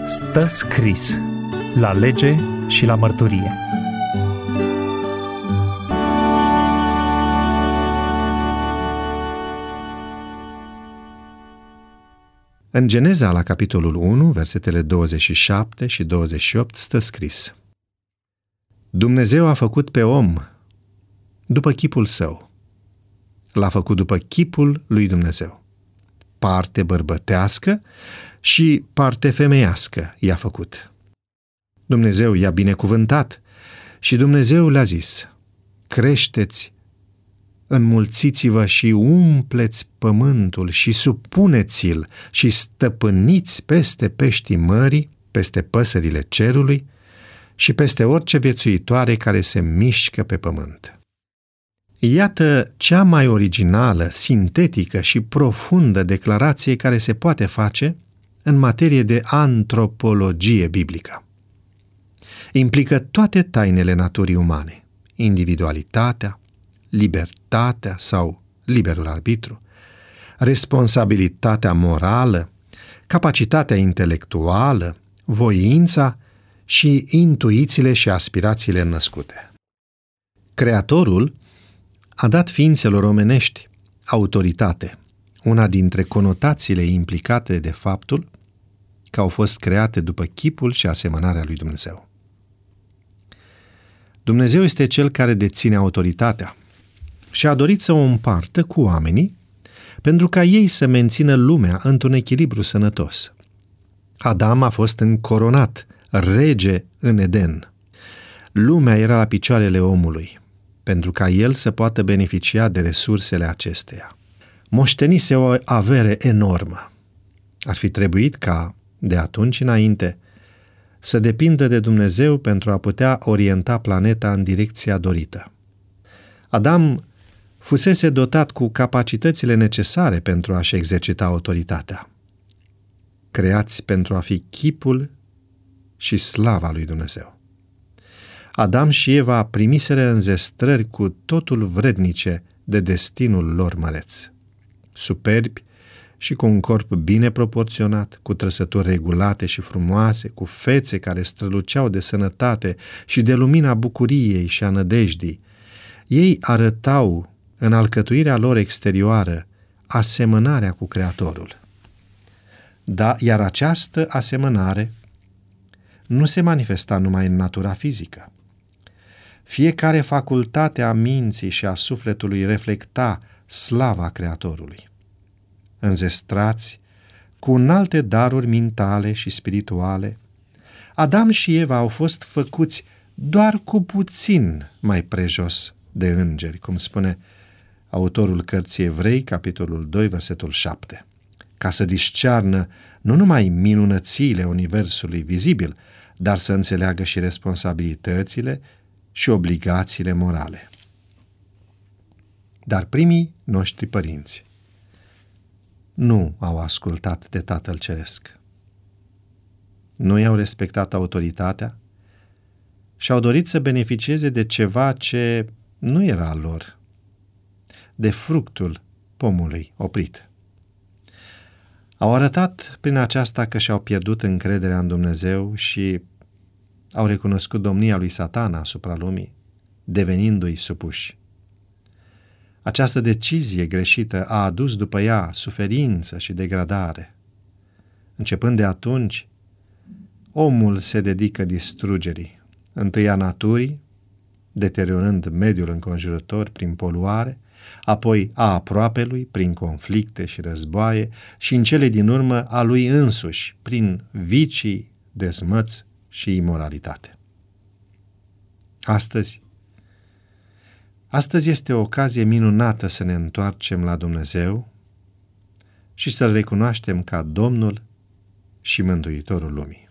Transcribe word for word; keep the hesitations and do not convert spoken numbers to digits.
Stă scris la lege și la mărturie. În Geneza, la capitolul unu, versetele douăzeci și șapte și douăzeci și opt, stă scris: Dumnezeu a făcut pe om după chipul său. L-a făcut după chipul lui Dumnezeu. Parte bărbătească și parte femeiască i-a făcut. Dumnezeu i-a binecuvântat și Dumnezeu le-a zis: creșteți, înmulțiți-vă și umpleți pământul și supuneți-l și stăpâniți peste peștii mării, peste păsările cerului și peste orice viețuitoare care se mișcă pe pământ. Iată cea mai originală, sintetică și profundă declarație care se poate face în materie de antropologie biblică. Implică toate tainele naturii umane: individualitatea, libertatea sau liberul arbitru, responsabilitatea morală, capacitatea intelectuală, voința și intuițiile și aspirațiile născute. Creatorul a dat ființelor omenești autoritate, una dintre conotațiile implicate de faptul că au fost create după chipul și asemănarea lui Dumnezeu. Dumnezeu este Cel care deține autoritatea și a dorit să o împartă cu oamenii pentru ca ei să mențină lumea într-un echilibru sănătos. Adam a fost încoronat rege în Eden. Lumea era la picioarele omului, pentru ca el să poată beneficia de resursele acesteia. Moștenise o avere enormă. Ar fi trebuit ca, de atunci înainte, să depindă de Dumnezeu pentru a putea orienta planeta în direcția dorită. Adam fusese dotat cu capacitățile necesare pentru a-și exercita autoritatea. Creați pentru a fi chipul și slava lui Dumnezeu. Adam și Eva primiseră înzestrări cu totul vrednice de destinul lor măreț. Superbi și cu un corp bine proporționat, cu trăsături regulate și frumoase, cu fețe care străluceau de sănătate și de lumina bucuriei și a nădejdii, ei arătau în alcătuirea lor exterioară asemănarea cu Creatorul. Da, iar această asemănare nu se manifesta numai în natura fizică. Fiecare facultate a minții și a sufletului reflecta slava Creatorului. Înzestrați cu înalte daruri mentale și spirituale, Adam și Eva au fost făcuți doar cu puțin mai prejos de îngeri, cum spune autorul cărții Evrei, capitolul doi, versetul șapte, ca să discearnă nu numai minunățiile universului vizibil, dar să înțeleagă și responsabilitățile și obligațiile morale. Dar primii noștri părinți nu au ascultat de Tatăl Ceresc. Nu i-au respectat autoritatea și au dorit să beneficieze de ceva ce nu era al lor, de fructul pomului oprit. Au arătat prin aceasta că și-au pierdut încrederea în Dumnezeu și au recunoscut domnia lui Satana asupra lumii, devenindu-i supuși. Această decizie greșită a adus după ea suferință și degradare. Începând de atunci, omul se dedică distrugerii, întâi a naturii, deteriorând mediul înconjurător prin poluare, apoi a aproapelui prin conflicte și războaie și în cele din urmă a lui însuși prin vicii, dezmăți și imoralitate. Astăzi, astăzi este o ocazie minunată să ne întoarcem la Dumnezeu și să-L recunoaștem ca Domnul și Mântuitorul lumii.